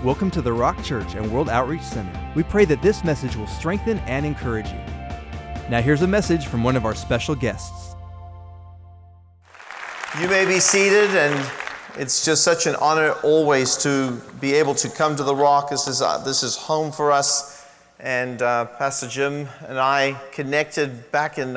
Welcome to the Rock Church and World Outreach Center. We pray that this message will strengthen and encourage you. Now here's a message from one of our special guests. You may be seated, and it's just such an honor always to be able to come to the Rock. This is home for us, and Pastor Jim and I connected back in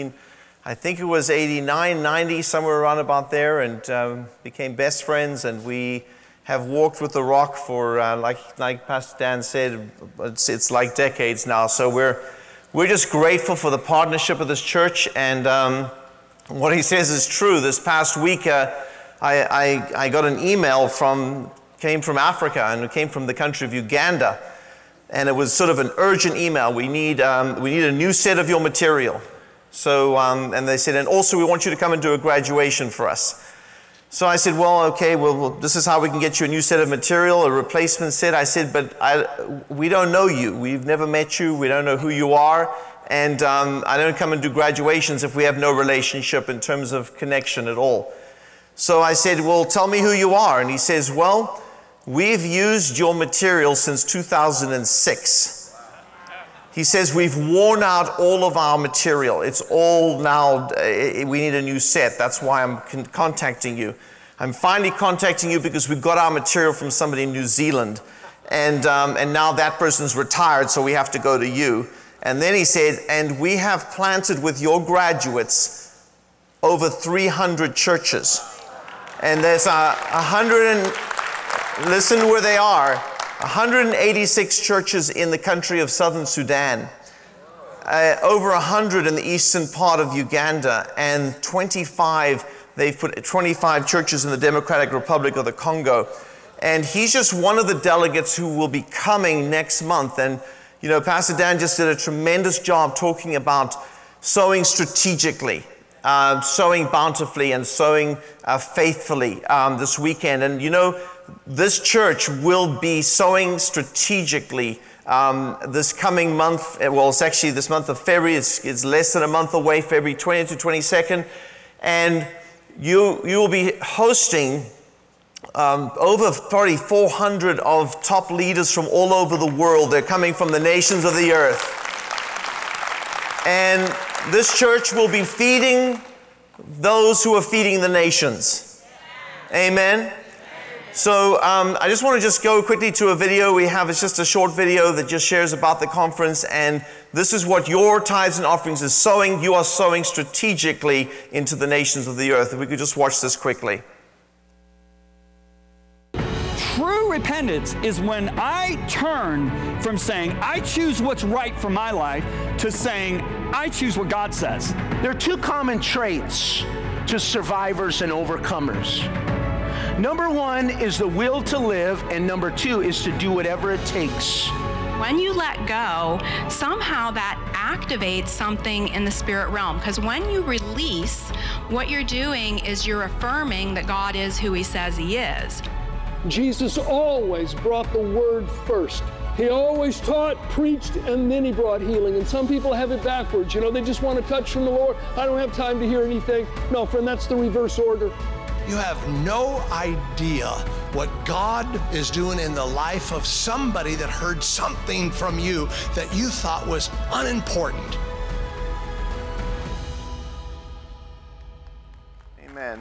89, 90, somewhere around about there, and became best friends, and we have walked with the Rock for, like Pastor Dan said, it's like decades now. So we're just grateful for the partnership of this church, and what he says is true. This past week, I got an email came from Africa, and it came from the country of Uganda, and it was sort of an urgent email. We need a new set of your material. So, and they said, and also we want you to come and do a graduation for us. So I said, well, okay, well, this is how we can get you a new set of material, a replacement set. I said, but we don't know you. We've never met you. We don't know who you are. And I don't come and do graduations if we have no relationship in terms of connection at all. So I said, well, tell me who you are. And he says, well, we've used your material since 2006. He says, we've worn out all of our material. It's all now, we need a new set. That's why I'm contacting you. I'm finally contacting you because we got our material from somebody in New Zealand. And now that person's retired, so we have to go to you. And then he said, and we have planted with your graduates over 300 churches. And there's 186 churches in the country of Southern Sudan, over 100 in the eastern part of Uganda, and 25 churches in the Democratic Republic of the Congo. And he's just one of the delegates who will be coming next month. And you know, Pastor Dan just did a tremendous job talking about sowing strategically, sowing bountifully, and sowing faithfully this weekend. And you know, this church will be sowing strategically this coming month. Well, it's actually this month of February. It's less than a month away, February 20th to 22nd. And you will be hosting over probably 400 of top leaders from all over the world. They're coming from the nations of the earth. And this church will be feeding those who are feeding the nations. Amen. So I just want to just go quickly to a video we have. It's just a short video that just shares about the conference, and this is what your tithes and offerings is sowing. You are sowing strategically into the nations of the earth. If we could just watch this quickly. True repentance is when I turn from saying, I choose what's right for my life, to saying, I choose what God says. There are two common traits to survivors and overcomers. Number one is the will to live, and number two is to do whatever it takes. When you let go, somehow that activates something in the spirit realm. Because when you release, what you're doing is you're affirming that God is who He says He is. Jesus always brought the word first. He always taught, preached, and then He brought healing. And some people have it backwards. You know, they just want a touch from the Lord. I don't have time to hear anything. No, friend, that's the reverse order. You have no idea what God is doing in the life of somebody that heard something from you that you thought was unimportant. Amen.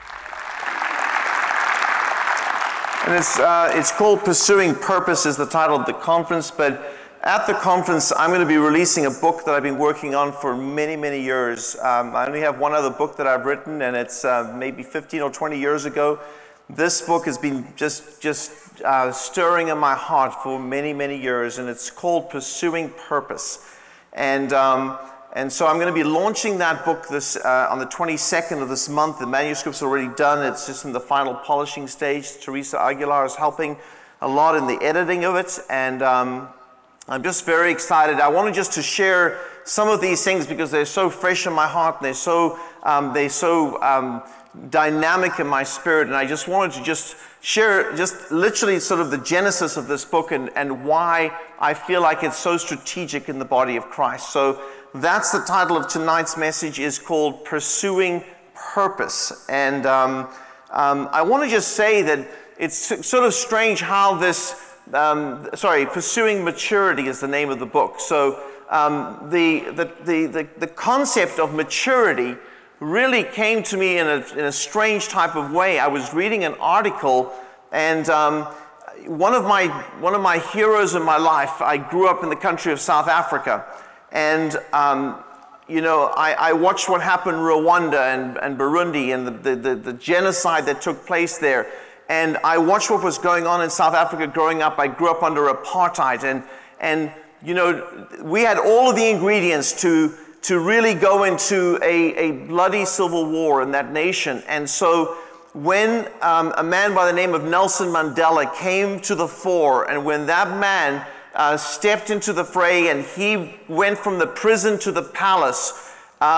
And it's called Pursuing Purpose is the title of the conference, but at the conference, I'm going to be releasing a book that I've been working on for many, many years. I only have one other book that I've written, and it's maybe 15 or 20 years ago. This book has been just stirring in my heart for many, many years, and it's called Pursuing Purpose. And so I'm going to be launching that book on the 22nd of this month. The manuscript's already done. It's just in the final polishing stage. Teresa Aguilar is helping a lot in the editing of it, and I'm just very excited. I wanted just to share some of these things because they're so fresh in my heart, and they're so dynamic in my spirit. And I just wanted to just share just literally sort of the genesis of this book and why I feel like it's so strategic in the body of Christ. So that's the title of tonight's message, is called Pursuing Purpose. And I want to just say that it's sort of strange how this Pursuing Maturity is the name of the book. So the concept of maturity really came to me in a strange type of way. I was reading an article, and one of my heroes in my life, I grew up in the country of South Africa, and I watched what happened in Rwanda and Burundi and the genocide that took place there. And I watched what was going on in South Africa growing up. I grew up under apartheid, and we had all of the ingredients to really go into a bloody civil war in that nation. And so when a man by the name of Nelson Mandela came to the fore, and when that man stepped into the fray and he went from the prison to the palace,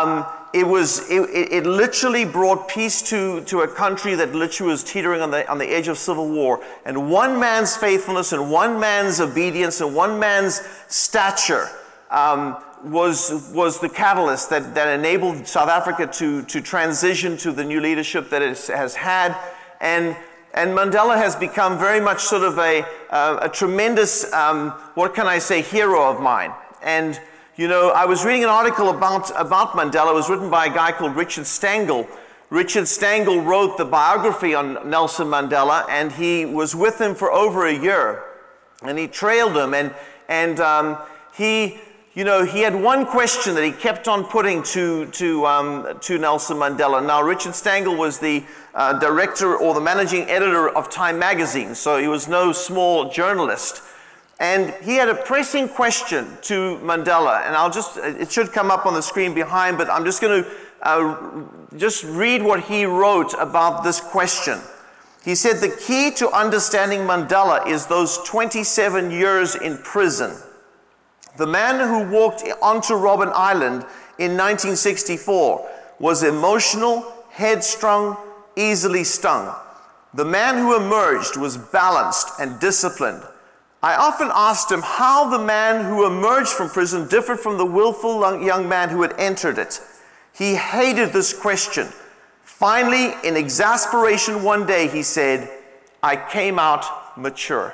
it literally brought peace to a country that literally was teetering on the edge of civil war. And one man's faithfulness and one man's obedience and one man's stature was the catalyst that enabled South Africa to transition to the new leadership that it has had. And Mandela has become very much sort of a tremendous, hero of mine. And I was reading an article about Mandela. It was written by a guy called Richard Stangl. Richard Stangl wrote the biography on Nelson Mandela, and he was with him for over a year, and he trailed him, and he had one question that he kept on putting to Nelson Mandela. Now, Richard Stangl was the director or the managing editor of Time magazine, so he was no small journalist. And he had a pressing question to Mandela, and it should come up on the screen behind, but I'm just going to just read what he wrote about this question. He said, "The key to understanding Mandela is those 27 years in prison. The man who walked onto Robben Island in 1964 was emotional, headstrong, easily stung. The man who emerged was balanced and disciplined. I often asked him how the man who emerged from prison differed from the willful young man who had entered it. He hated this question. Finally, in exasperation one day, he said, 'I came out mature.'"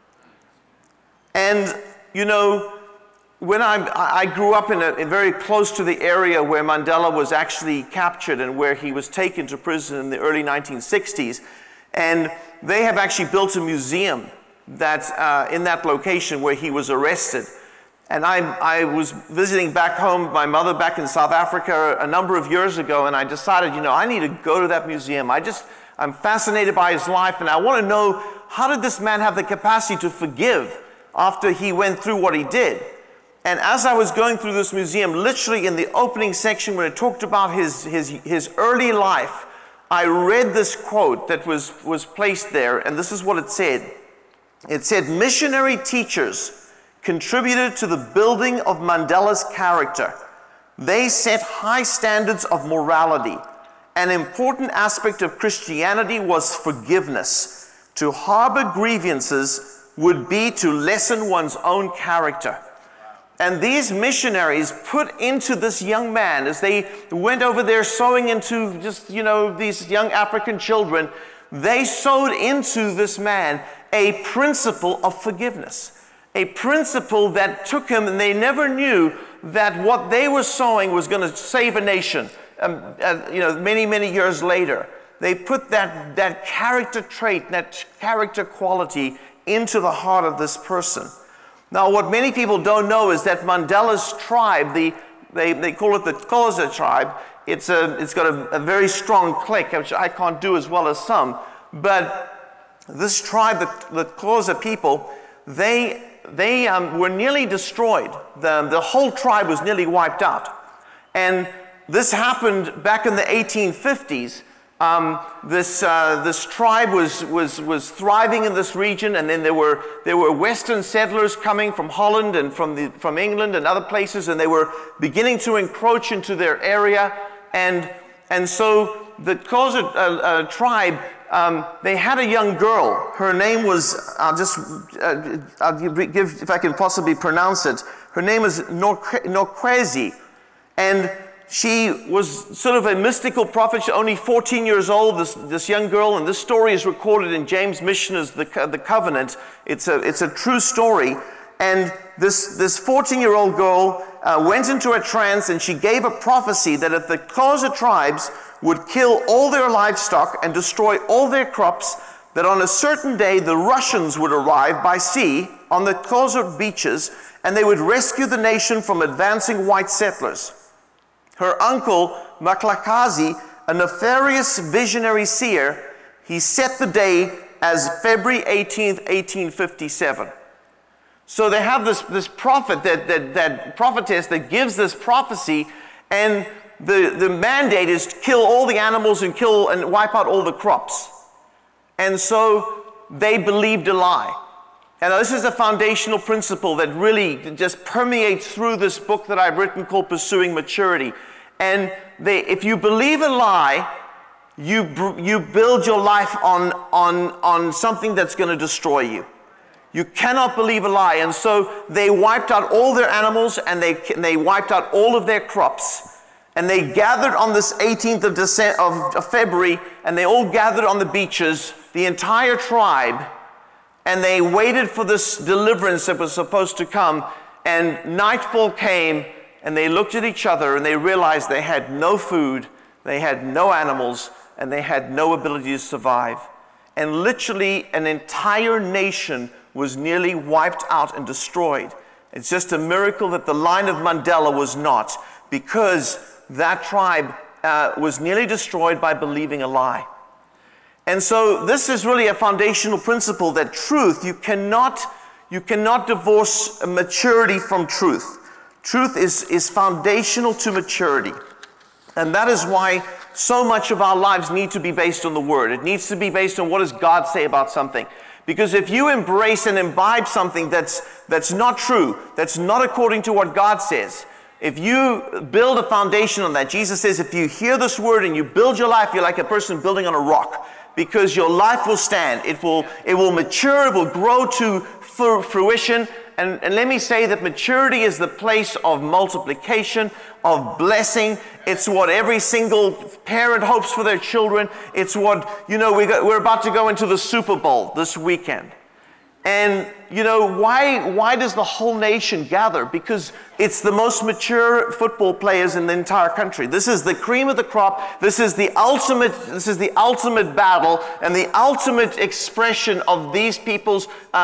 And, when I grew up in very close to the area where Mandela was actually captured and where he was taken to prison in the early 1960s, and they have actually built a museum that's in that location where he was arrested. And I was visiting back home, my mother back in South Africa a number of years ago, and I decided, I need to go to that museum. I'm fascinated by his life, and I want to know, how did this man have the capacity to forgive after he went through what he did? And as I was going through this museum, literally in the opening section where it talked about his early life, I read this quote that was placed there, and this is what it said. It said, "Missionary teachers contributed to the building of Mandela's character. They set high standards of morality. An important aspect of Christianity was forgiveness. To harbor grievances would be to lessen one's own character." And these missionaries put into this young man, as they went over there sowing into just, these young African children, they sowed into this man a principle of forgiveness, a principle that took him, and they never knew that what they were sowing was going to save a nation, many, many years later. They put that character trait, that character quality into the heart of this person. Now, what many people don't know is that Mandela's tribe, they call it the Xhosa tribe. It's got a very strong clique, which I can't do as well as some. But this tribe, the Xhosa people, they were nearly destroyed. The whole tribe was nearly wiped out. And this happened back in the 1850s. This tribe was thriving in this region, and then there were Western settlers coming from Holland and from England and other places, and they were beginning to encroach into their area, and so the Xhosa tribe, they had a young girl. Her name was I'll give if I can possibly pronounce it. Her name is Nokwezi, and she was sort of a mystical prophet. She's only 14 years old, this young girl, and this story is recorded in James Missioner's The Covenant. It's a true story. And this 14-year-old girl went into a trance, and she gave a prophecy that if the Xhosa tribes would kill all their livestock and destroy all their crops, that on a certain day the Russians would arrive by sea on the Xhosa beaches, and they would rescue the nation from advancing white settlers. Her uncle, Maklakazi, a nefarious visionary seer, he set the day as February 18th, 1857. So they have this prophet, that prophetess that gives this prophecy, and the mandate is to kill all the animals and wipe out all the crops. And so they believed a lie. And this is a foundational principle that really just permeates through this book that I've written called Pursuing Maturity. And if you believe a lie, you build your life on something that's going to destroy you. You cannot believe a lie. And so they wiped out all their animals, and they wiped out all of their crops. And they gathered on this 18th of February, and they all gathered on the beaches, the entire tribe, and they waited for this deliverance that was supposed to come. And nightfall came, and they looked at each other, and they realized they had no food, they had no animals, and they had no ability to survive. And literally an entire nation was nearly wiped out and destroyed. It's just a miracle that the line of Mandela was not, because that tribe was nearly destroyed by believing a lie. And so this is really a foundational principle, that truth, you cannot divorce maturity from truth. Truth is foundational to maturity. And that is why so much of our lives need to be based on the Word. It needs to be based on what does God say about something. Because if you embrace and imbibe something that's not true, that's not according to what God says, if you build a foundation on that, Jesus says if you hear this word and you build your life, you're like a person building on a rock, because your life will stand. It will mature, it will grow to fruition. And let me say that maturity is the place of multiplication, of blessing. It's what every single parent hopes for their children. It's what, we're about to go into the Super Bowl this weekend. And, why does the whole nation gather? Because it's the most mature football players in the entire country. This is the cream of the crop. This is the ultimate battle and the ultimate expression of these people's,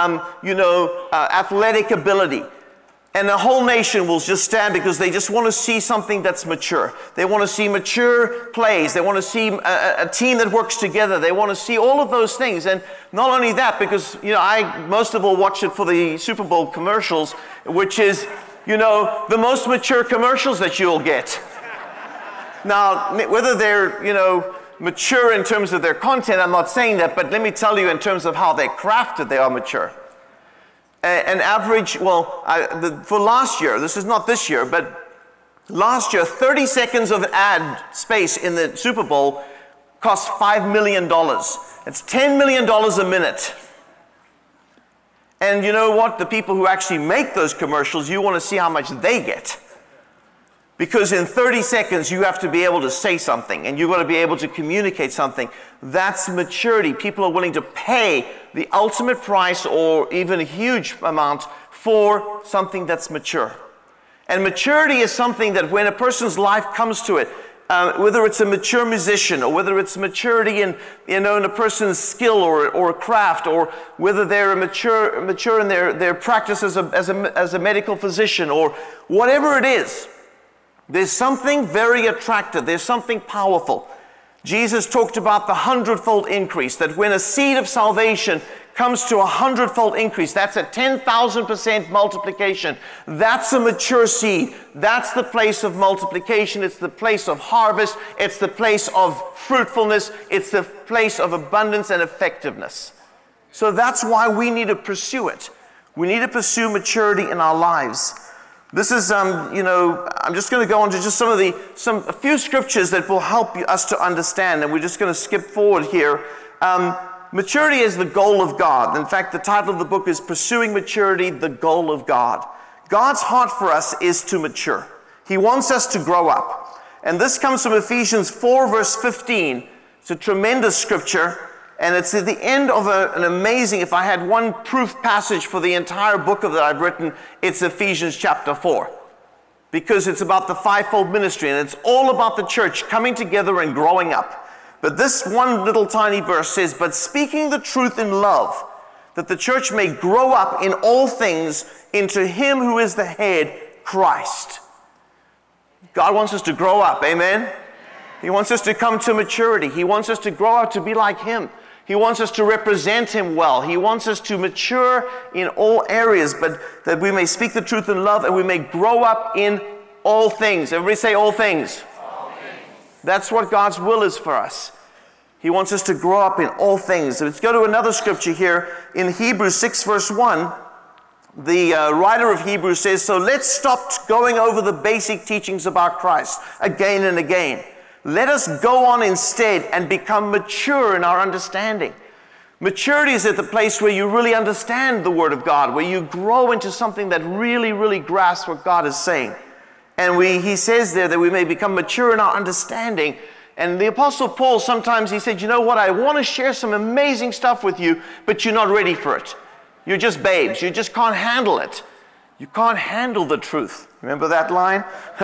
athletic ability. And the whole nation will just stand because they just want to see something that's mature. They want to see mature plays. They want to see a team that works together. They want to see all of those things. And not only that, because, I most of all watch it for the Super Bowl commercials, which is, the most mature commercials that you'll get. Now, whether they're, mature in terms of their content, I'm not saying that, but let me tell you in terms of how they're crafted, they are mature. An average, for last year, this is not this year, but last year, 30 seconds of ad space in the Super Bowl cost $5 million. It's $10 million a minute. And you know what? The people who actually make those commercials, you want to see how much they get. Because in 30 seconds, you have to be able to say something, and you've got to be able to communicate something. That's maturity. People are willing to pay the ultimate price or even a huge amount for something that's mature. And maturity is something that when a person's life comes to it, whether it's a mature musician or whether it's maturity in a person's skill or a craft, or whether they're mature in their practice as a medical physician, or whatever it is, there's something very attractive. There's something powerful. Jesus talked about the 100-fold increase, that when a seed of salvation comes to a 100-fold increase, that's a 10,000% multiplication. That's a mature seed. That's the place of multiplication. It's the place of harvest. It's the place of fruitfulness. It's the place of abundance and effectiveness. So that's why we need to pursue it. We need to pursue maturity in our lives. This is, I'm just going to go on to just a few scriptures that will help us to understand, and we're just going to skip forward here. Maturity is the goal of God. In fact, the title of the book is Pursuing Maturity, the Goal of God. God's heart for us is to mature. He wants us to grow up. And this comes from Ephesians 4, verse 15. It's a tremendous scripture. And it's at the end of an amazing, if I had one proof passage for the entire book that I've written, it's Ephesians chapter 4. Because it's about the fivefold ministry, and it's all about the church coming together and growing up. But this one little tiny verse says, but speaking the truth in love, that the church may grow up in all things into him who is the head, Christ. God wants us to grow up, amen? He wants us to come to maturity. He wants us to grow up to be like him. He wants us to represent him well. He wants us to mature in all areas, but that we may speak the truth in love and we may grow up in all things. Everybody say all things. All things. That's what God's will is for us. He wants us to grow up in all things. Let's go to another scripture here in Hebrews 6 verse 1. The writer of Hebrews says, so let's stop going over the basic teachings about Christ again and again. Let us go on instead and become mature in our understanding. Maturity is at the place where you really understand the Word of God, where you grow into something that really, really grasps what God is saying. And he says there that we may become mature in our understanding. And the Apostle Paul, sometimes he said, you know what, I want to share some amazing stuff with you, but you're not ready for it. You're just babes. You just can't handle it. You can't handle the truth. Remember that line?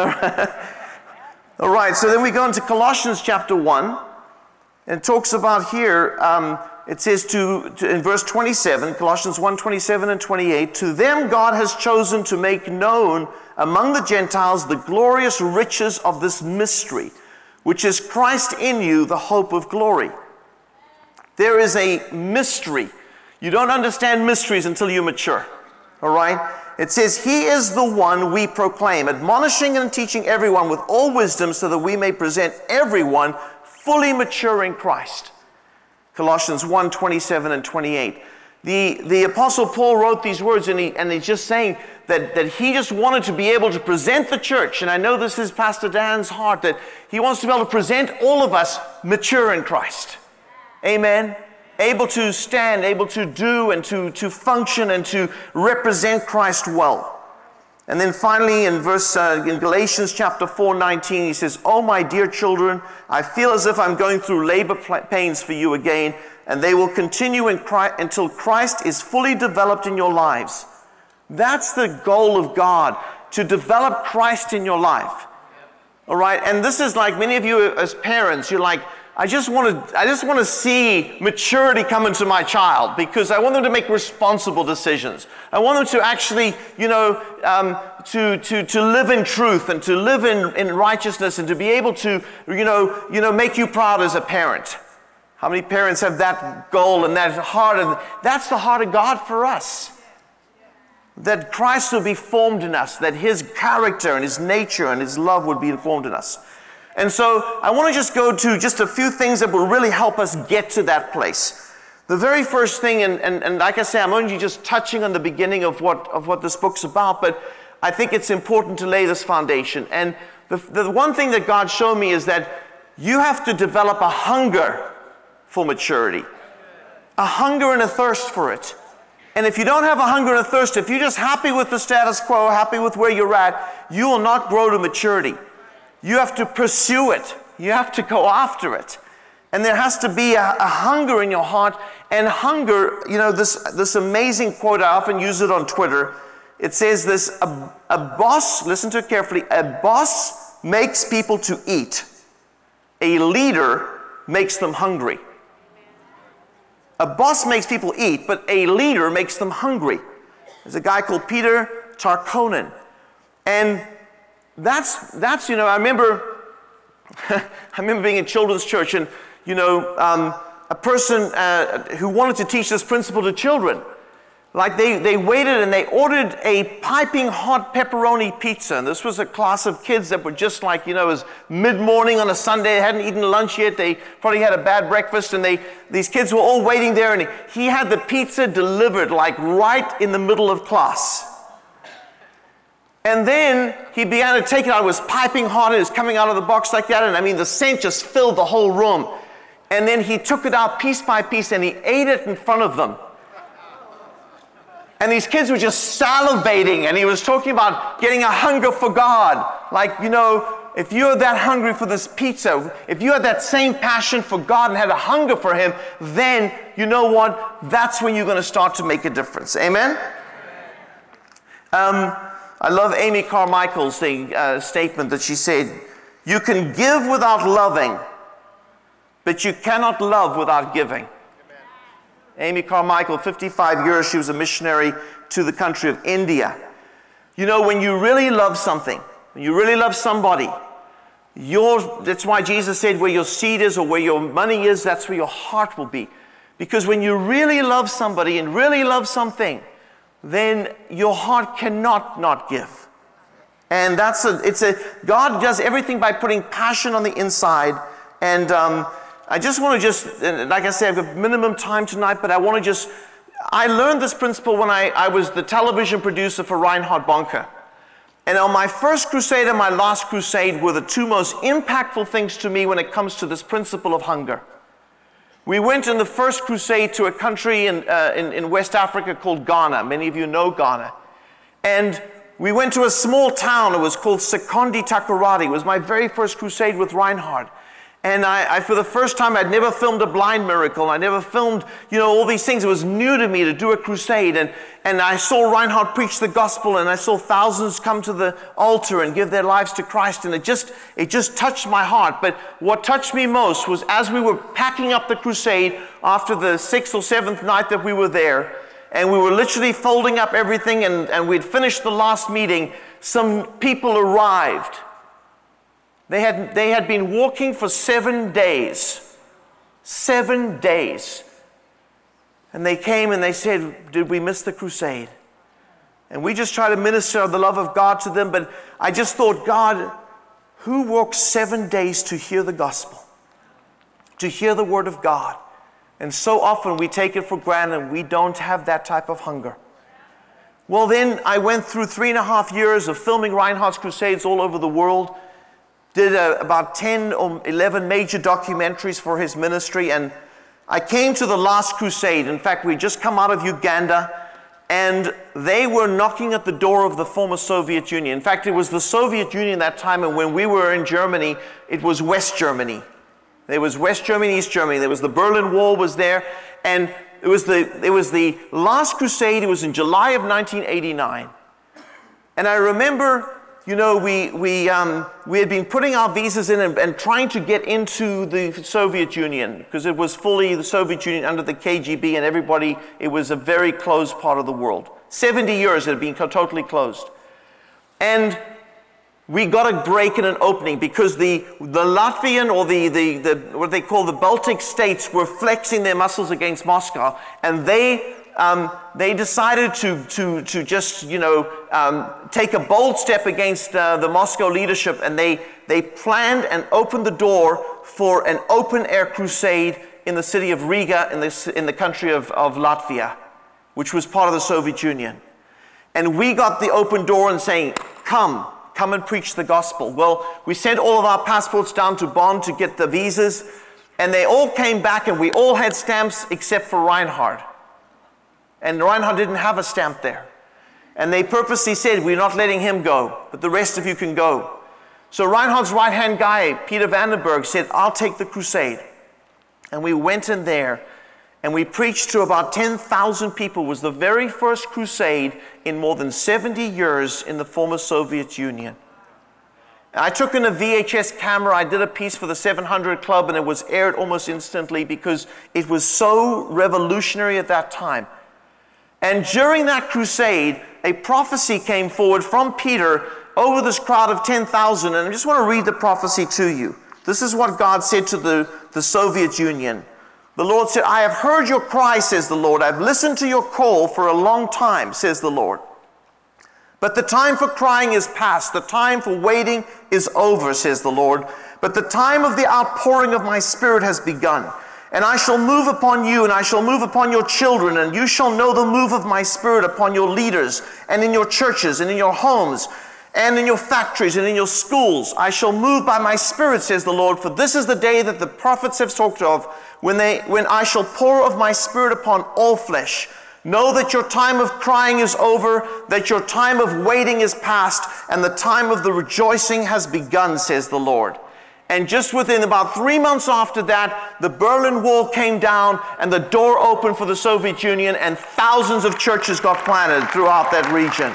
All right, so then we go into Colossians chapter 1, and it talks about here, it says in verse 27, Colossians 1, 27 and 28, to them God has chosen to make known among the Gentiles the glorious riches of this mystery, which is Christ in you, the hope of glory. There is a mystery. You don't understand mysteries until you mature, all right? It says, he is the one we proclaim, admonishing and teaching everyone with all wisdom so that we may present everyone fully mature in Christ. Colossians 1, 27 and 28. The Apostle Paul wrote these words and he's just saying that he just wanted to be able to present the church. And I know this is Pastor Dan's heart, that he wants to be able to present all of us mature in Christ. Amen. Able to stand, able to do and to function and to represent Christ well. And then finally in Galatians chapter 4:19, he says, oh my dear children, I feel as if I'm going through labor pains for you again, and they will continue until Christ is fully developed in your lives. That's the goal of God, to develop Christ in your life. All right, and this is like many of you as parents, you're like, I just want to see maturity come into my child because I want them to make responsible decisions. I want them to actually, to live in truth and to live in righteousness and to be able to, make you proud as a parent. How many parents have that goal and that heart? And that's the heart of God for us. That Christ will be formed in us, that his character and his nature and his love would be formed in us. And so I want to just go to just a few things that will really help us get to that place. The very first thing, and like I say, I'm only just touching on the beginning of what this book's about, but I think it's important to lay this foundation. And the one thing that God showed me is that you have to develop a hunger for maturity, a hunger and a thirst for it. And if you don't have a hunger and a thirst, if you're just happy with the status quo, happy with where you're at, you will not grow to maturity. You have to pursue it. You have to go after it. And there has to be a hunger in your heart. And hunger, this amazing quote, I often use it on Twitter. It says this, a boss, listen to it carefully, a boss makes people to eat. A leader makes them hungry. A boss makes people eat, but a leader makes them hungry. There's a guy called Peter Tarkonen. And that's I remember being in children's church and, a person who wanted to teach this principle to children. Like they waited and they ordered a piping hot pepperoni pizza. And this was a class of kids that were just like, it was mid-morning on a Sunday. They hadn't eaten lunch yet. They probably had a bad breakfast. And these kids were all waiting there. And he had the pizza delivered like right in the middle of class. And then he began to take it out. It was piping hot. It was coming out of the box like that. And the scent just filled the whole room. And then he took it out piece by piece and he ate it in front of them. And these kids were just salivating, and he was talking about getting a hunger for God. Like, if you're that hungry for this pizza, if you had that same passion for God and had a hunger for Him, then you know what? That's when you're going to start to make a difference. Amen? I love Amy Carmichael's statement that she said, you can give without loving, but you cannot love without giving. Amy Carmichael, 55 years, she was a missionary to the country of India. You know, when you really love something, when you really love somebody, that's why Jesus said where your seed is or where your money is, that's where your heart will be. Because when you really love somebody and really love something, then your heart cannot not give. And God does everything by putting passion on the inside. And I just want to like I said, I've got minimum time tonight, but I learned this principle when I was the television producer for Reinhard Bonnke. And on my first crusade and my last crusade were the two most impactful things to me when it comes to this principle of hunger. We went in the first crusade to a country in West Africa called Ghana. Many of you know Ghana. And we went to a small town. It was called Sekondi Takoradi. It was my very first crusade with Reinhard. And I for the first time, I'd never filmed a blind miracle. I never filmed, all these things. It was new to me to do a crusade. And I saw Reinhard preach the gospel, and I saw thousands come to the altar and give their lives to Christ. And it just touched my heart. But what touched me most was as we were packing up the crusade after the 6th or 7th night that we were there, and we were literally folding up everything, and we'd finished the last meeting, some people arrived. They had been walking for 7 days. 7 days. And they came and they said, did we miss the crusade? And we just tried to minister the love of God to them, but I just thought, God, who walks 7 days to hear the gospel? To hear the word of God? And so often we take it for granted and we don't have that type of hunger. Well, then I went through 3.5 years of filming Reinhard's crusades all over the world. Did about 10 or 11 major documentaries for his ministry, and I came to the last crusade. In fact, we'd just come out of Uganda, and they were knocking at the door of the former Soviet Union. In fact, it was the Soviet Union that time, and when we were in Germany, it was West Germany. There was West Germany, East Germany. There was the Berlin Wall was there, and it was the last crusade. It was in July of 1989, and I remember, we had been putting our visas in and trying to get into the Soviet Union because it was fully the Soviet Union under the KGB, and it was a very closed part of the world. 70 years it had been totally closed. And we got a break and an opening because the Latvian or the what they call the Baltic states were flexing their muscles against Moscow, and they decided to just take a bold step against the Moscow leadership, and they planned and opened the door for an open air crusade in the city of Riga in the country of Latvia, which was part of the Soviet Union. And we got the open door and saying, come and preach the gospel. Well, we sent all of our passports down to Bonn to get the visas, and they all came back, and we all had stamps except for Reinhard. And Reinhard didn't have a stamp there. And they purposely said, we're not letting him go, but the rest of you can go. So Reinhard's right-hand guy, Peter Vandenberg, said, I'll take the crusade. And we went in there, and we preached to about 10,000 people. It was the very first crusade in more than 70 years in the former Soviet Union. I took in a VHS camera. I did a piece for the 700 Club, and it was aired almost instantly because it was so revolutionary at that time. And during that crusade, a prophecy came forward from Peter over this crowd of 10,000. And I just want to read the prophecy to you. This is what God said to the Soviet Union. The Lord said, I have heard your cry, says the Lord. I've listened to your call for a long time, says the Lord. But the time for crying is past. The time for waiting is over, says the Lord. But the time of the outpouring of my Spirit has begun. And I shall move upon you, and I shall move upon your children, and you shall know the move of my Spirit upon your leaders, and in your churches, and in your homes, and in your factories, and in your schools. I shall move by my Spirit, says the Lord, for this is the day that the prophets have talked of, when I shall pour of my Spirit upon all flesh. Know that your time of crying is over, that your time of waiting is past, and the time of the rejoicing has begun, says the Lord. And just within about 3 months after that, the Berlin Wall came down and the door opened for the Soviet Union, and thousands of churches got planted throughout that region.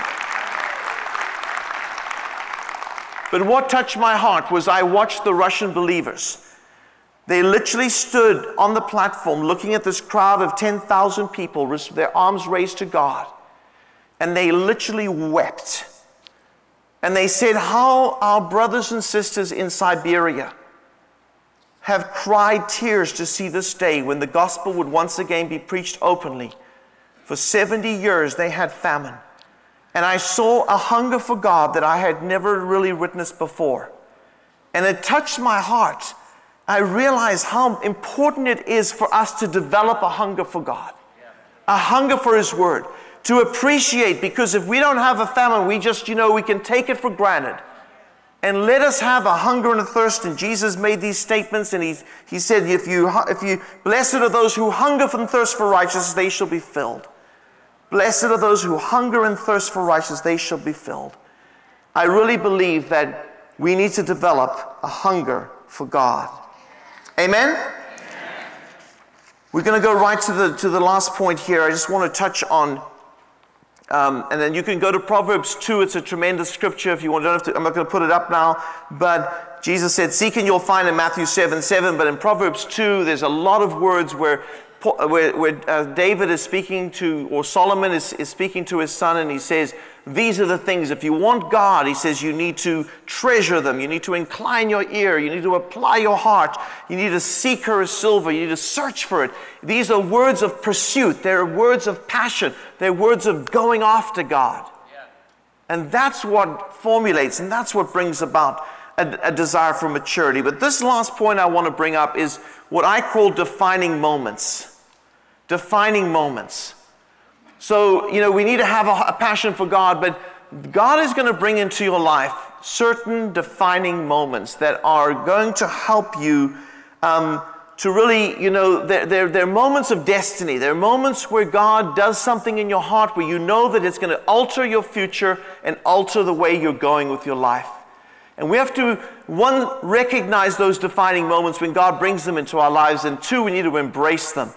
But what touched my heart was I watched the Russian believers. They literally stood on the platform looking at this crowd of 10,000 people, their arms raised to God, and they literally wept. And they said how our brothers and sisters in Siberia have cried tears to see this day when the gospel would once again be preached openly. For 70 years they had famine. And I saw a hunger for God that I had never really witnessed before. And it touched my heart. I realized how important it is for us to develop a hunger for God, a hunger for His Word, to appreciate, because if we don't have a famine, we just, we can take it for granted. And let us have a hunger and a thirst. And Jesus made these statements, and he said, if you blessed are those who hunger and thirst for righteousness, they shall be filled. Blessed are those who hunger and thirst for righteousness, they shall be filled. I really believe that we need to develop a hunger for God. Amen? Amen. We're going to go right to the last point here. I just want to touch on, and then you can go to Proverbs 2. It's a tremendous scripture if you want. I'm not going to put it up now, but Jesus said, seek and you'll find in Matthew 7:7. But in Proverbs 2, there's a lot of words where David is speaking to, or Solomon is speaking to his son, and he says, these are the things, if you want God, he says, you need to treasure them. You need to incline your ear. You need to apply your heart. You need to seek her as silver. You need to search for it. These are words of pursuit. They're words of passion. They're words of going after God. Yeah. And that's what formulates, and that's what brings about a desire for maturity. But this last point I want to bring up is what I call defining moments. Defining moments. So, we need to have a passion for God, but God is going to bring into your life certain defining moments that are going to help you to really, they're moments of destiny. They're moments where God does something in your heart where you know that it's going to alter your future and alter the way you're going with your life. And we have to, one, recognize those defining moments when God brings them into our lives, and two, we need to embrace them.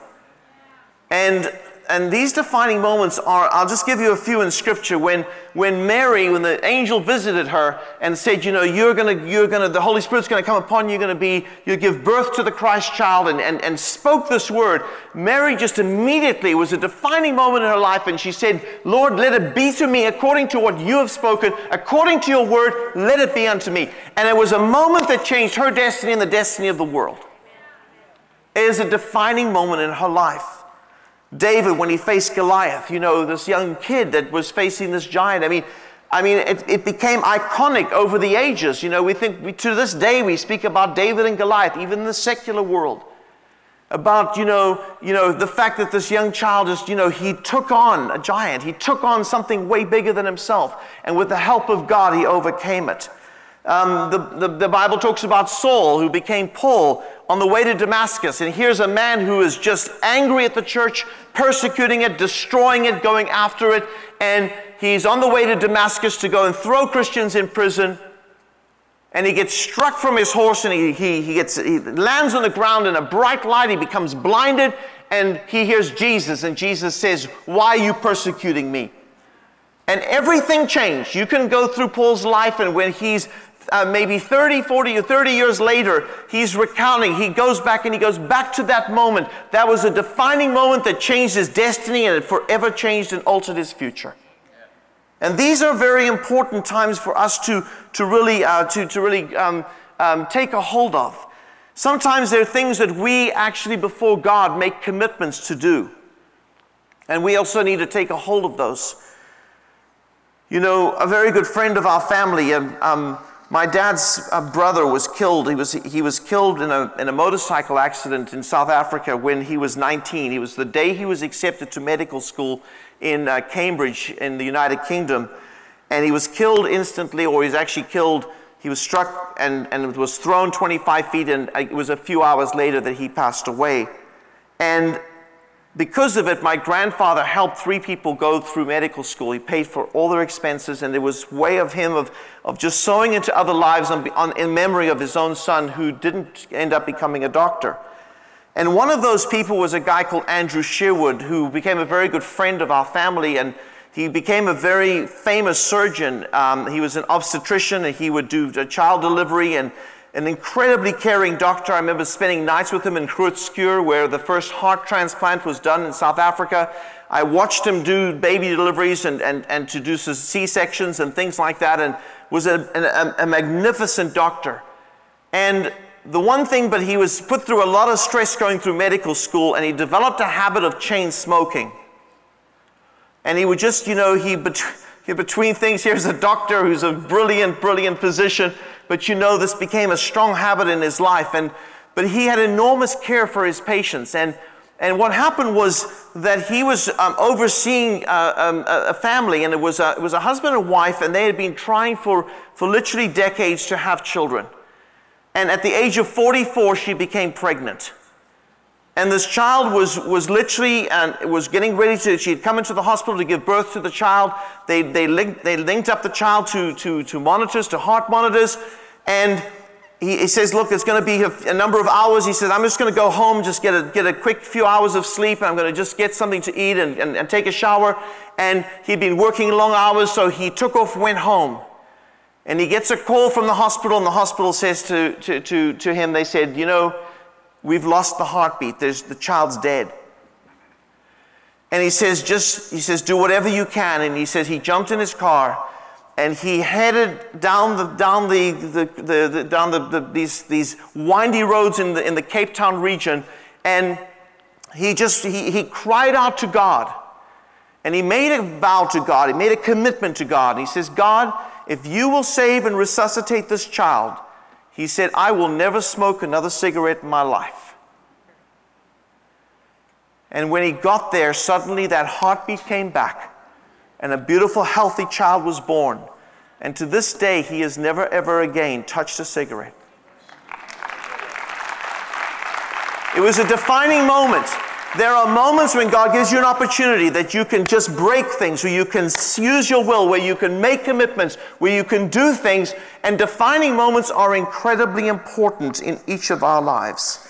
And these defining moments are, I'll just give you a few in Scripture. When Mary, when the angel visited her and said, the Holy Spirit's going to come upon you, you'll give birth to the Christ child, and spoke this word, Mary just immediately was a defining moment in her life, and she said, Lord, let it be to me according to what you have spoken, according to your word, let it be unto me. And it was a moment that changed her destiny and the destiny of the world. It is a defining moment in her life. David, when he faced Goliath, this young kid that was facing this giant. It became iconic over the ages. To this day, we speak about David and Goliath, even in the secular world. About, the fact that this young child he took on a giant. He took on something way bigger than himself. And with the help of God, he overcame it. The Bible talks about Saul, who became Paul, on the way to Damascus. And here's a man who is just angry at the church, persecuting it, destroying it, going after it. And he's on the way to Damascus to go and throw Christians in prison. And he gets struck from his horse, and he lands on the ground in a bright light. He becomes blinded, and he hears Jesus. And Jesus says, why are you persecuting me? And everything changed. You can go through Paul's life, and when he's maybe 30, 40, or 30 years later, he's recounting. He goes back to that moment. That was a defining moment that changed his destiny, and it forever changed and altered his future. And these are very important times for us to really take a hold of. Sometimes there are things that we actually before God make commitments to do. And we also need to take a hold of those. A very good friend of our family, my dad's brother was killed. He was killed in a motorcycle accident in South Africa when he was 19. It was the day he was accepted to medical school in Cambridge in the United Kingdom. And he was killed instantly, or he's actually killed. He was struck and was thrown 25 feet, and it was a few hours later that he passed away. And because of it, my grandfather helped 3 people go through medical school. He paid for all their expenses, and there was a way of him of just sowing into other lives in memory of his own son who didn't end up becoming a doctor. And one of those people was a guy called Andrew Sherwood, who became a very good friend of our family, and he became a very famous surgeon. He was an obstetrician, and he would do child delivery, and an incredibly caring doctor. I remember spending nights with him in Groot Schuur, where the first heart transplant was done in South Africa. I watched him do baby deliveries and to do C-sections and things like that, and was a magnificent doctor. And the one thing, but he was put through a lot of stress going through medical school, and he developed a habit of chain smoking. And he would just, between things, here's a doctor who's a brilliant physician, but this became a strong habit in his life. But he had enormous care for his patients. And what happened was that he was overseeing a family, and it was a husband and wife, and they had been trying for literally decades to have children. And at the age of 44, she became pregnant. And this child was literally, was getting ready to, she had come into the hospital to give birth to the child. They linked up the child to monitors, to heart monitors. And he says, look, it's going to be a number of hours. He says, I'm just going to go home, just get a quick few hours of sleep, and I'm going to just get something to eat and take a shower. And he'd been working long hours, so he took off, went home. And he gets a call from the hospital, and the hospital says to him, they said, we've lost the heartbeat. The child's dead. And he says, do whatever you can. And he says he jumped in his car, and he headed down these windy roads in the Cape Town region, and he cried out to God, and he made a vow to God. He made a commitment to God. He says, God, if you will save and resuscitate this child, he said, I will never smoke another cigarette in my life. And when he got there, suddenly that heartbeat came back, and a beautiful, healthy child was born. And to this day, he has never, ever again touched a cigarette. It was a defining moment. There are moments when God gives you an opportunity that you can just break things, where you can use your will, where you can make commitments, where you can do things, and defining moments are incredibly important in each of our lives.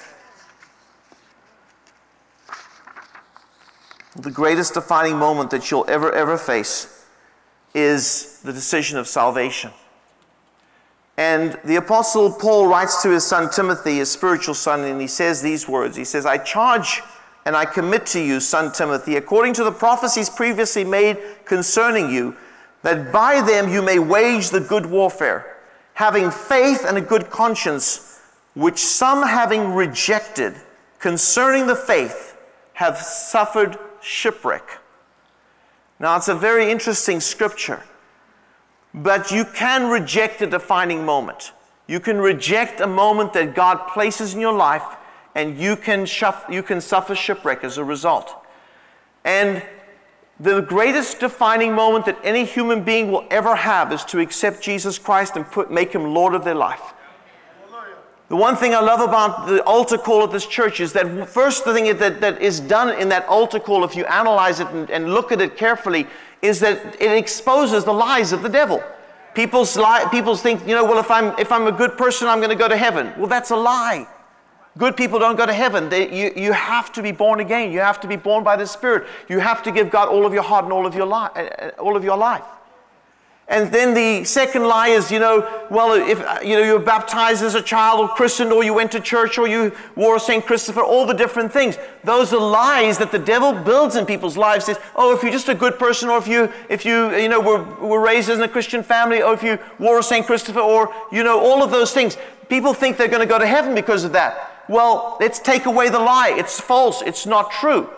The greatest defining moment that you'll ever face is the decision of salvation. And the Apostle Paul writes to his son Timothy, his spiritual son, and he says these words. He says, I charge and I commit to you, son Timothy, according to the prophecies previously made concerning you, that by them you may wage the good warfare, having faith and a good conscience, which some having rejected concerning the faith have suffered shipwreck. Now, it's a very interesting scripture, but you can reject a defining moment. You can reject a moment that God places in your life, and you can suffer shipwreck as a result. And the greatest defining moment that any human being will ever have is to accept Jesus Christ and make him Lord of their life. The one thing I love about the altar call at this church is that first the thing that is done in that altar call, if you analyze it and look at it carefully, is that it exposes the lies of the devil. People think, well, if I'm a good person, I'm going to go to heaven. Well, that's a lie. Good people don't go to heaven. You have to be born again. You have to be born by the Spirit. You have to give God all of your heart and all of your life. And then the second lie is, well, if you're baptized as a child or christened, or you went to church, or you wore St. Christopher, all the different things. Those are lies that the devil builds in people's lives. Says, oh, if you're just a good person, or if you were raised in a Christian family, or if you wore St. Christopher, or all of those things, people think they're going to go to heaven because of that. Well, let's take away the lie. It's false. It's not true.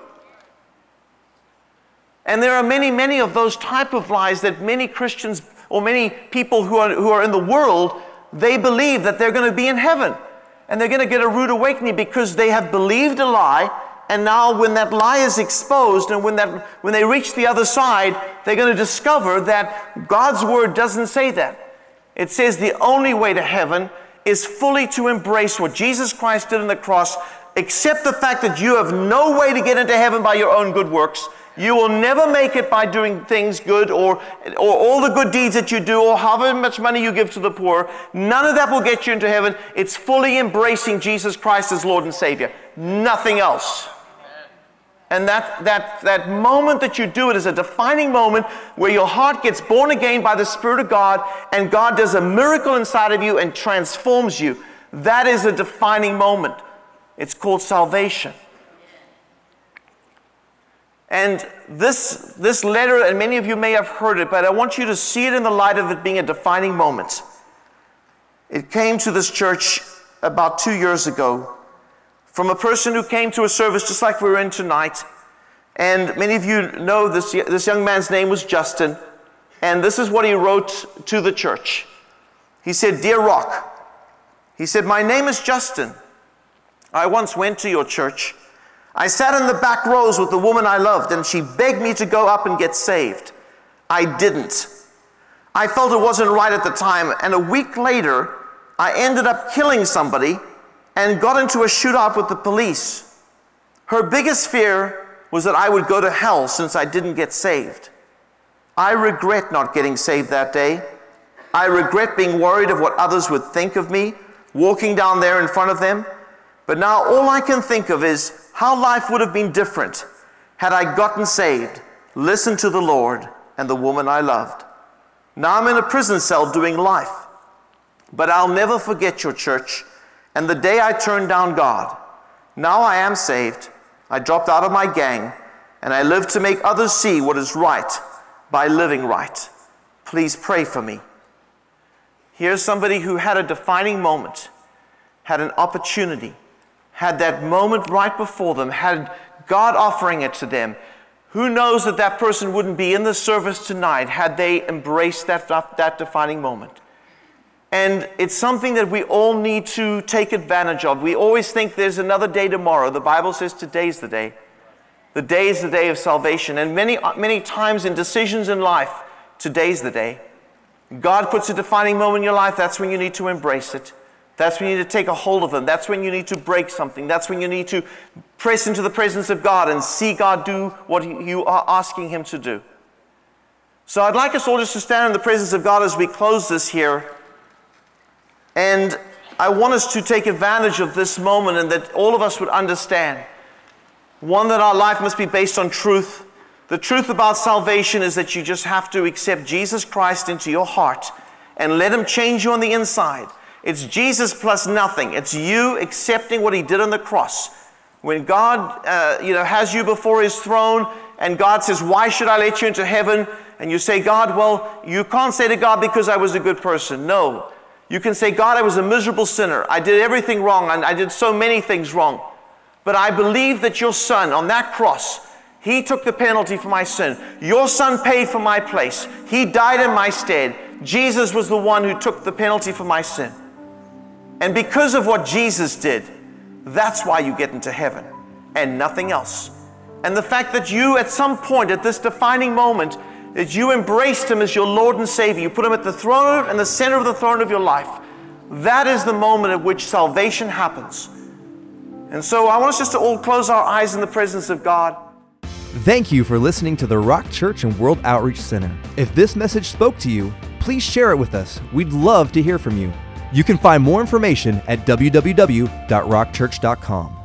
And there are many, many of those type of lies that many Christians or many people who are in the world, they believe that they're going to be in heaven. And they're going to get a rude awakening because they have believed a lie. And now when that lie is exposed, and when they reach the other side, they're going to discover that God's word doesn't say that. It says the only way to heaven is fully to embrace what Jesus Christ did on the cross, accept the fact that you have no way to get into heaven by your own good works. You will never make it by doing things good or all the good deeds that you do or however much money you give to the poor. None of that will get you into heaven. It's fully embracing Jesus Christ as Lord and Savior. Nothing else. And that moment that you do it is a defining moment where your heart gets born again by the Spirit of God and God does a miracle inside of you and transforms you. That is a defining moment. It's called salvation. And this letter, and many of you may have heard it, but I want you to see it in the light of it being a defining moment. It came to this church about 2 years ago from a person who came to a service just like we're in tonight. And many of you know this young man's name was Justin. And this is what he wrote to the church. He said, "Dear Rock," he said, "my name is Justin. I once went to your church. I sat in the back rows with the woman I loved, and she begged me to go up and get saved. I didn't. I felt it wasn't right at the time, and a week later, I ended up killing somebody and got into a shootout with the police. Her biggest fear was that I would go to hell since I didn't get saved. I regret not getting saved that day. I regret being worried of what others would think of me, walking down there in front of them. But now all I can think of is how life would have been different had I gotten saved, listened to the Lord and the woman I loved. Now I'm in a prison cell doing life. But I'll never forget your church and the day I turned down God. Now I am saved. I dropped out of my gang and I live to make others see what is right by living right. Please pray for me." Here's somebody who had a defining moment, had an opportunity, had that moment right before them, had God offering it to them. Who knows that that person wouldn't be in the service tonight had they embraced that defining moment. And it's something that we all need to take advantage of. We always think there's another day tomorrow. The Bible says today's the day. The day is the day of salvation. And many times in decisions in life, today's the day. God puts a defining moment in your life. That's when you need to embrace it. That's when you need to take a hold of them. That's when you need to break something. That's when you need to press into the presence of God and see God do what you are asking Him to do. So I'd like us all just to stand in the presence of God as we close this here. And I want us to take advantage of this moment and that all of us would understand. One, that our life must be based on truth. The truth about salvation is that you just have to accept Jesus Christ into your heart and let Him change you on the inside. It's Jesus plus nothing. It's you accepting what He did on the cross. When God has you before His throne and God says, "Why should I let you into heaven?" And you say, "God, well, you can't say to God because I was a good person." No. You can say, "God, I was a miserable sinner. I did everything wrong. And I did so many things wrong. But I believe that your Son on that cross, He took the penalty for my sin. Your Son paid for my place. He died in my stead. Jesus was the one who took the penalty for my sin. And because of what Jesus did, that's why you get into heaven and nothing else. And the fact that you at some point at this defining moment that you embraced Him as your Lord and Savior, you put Him at the throne and the center of the throne of your life, that is the moment at which salvation happens. And so I want us just to all close our eyes in the presence of God. Thank you for listening to the Rock Church and World Outreach Center. If this message spoke to you, please share it with us. We'd love to hear from you. You can find more information at www.rockchurch.com.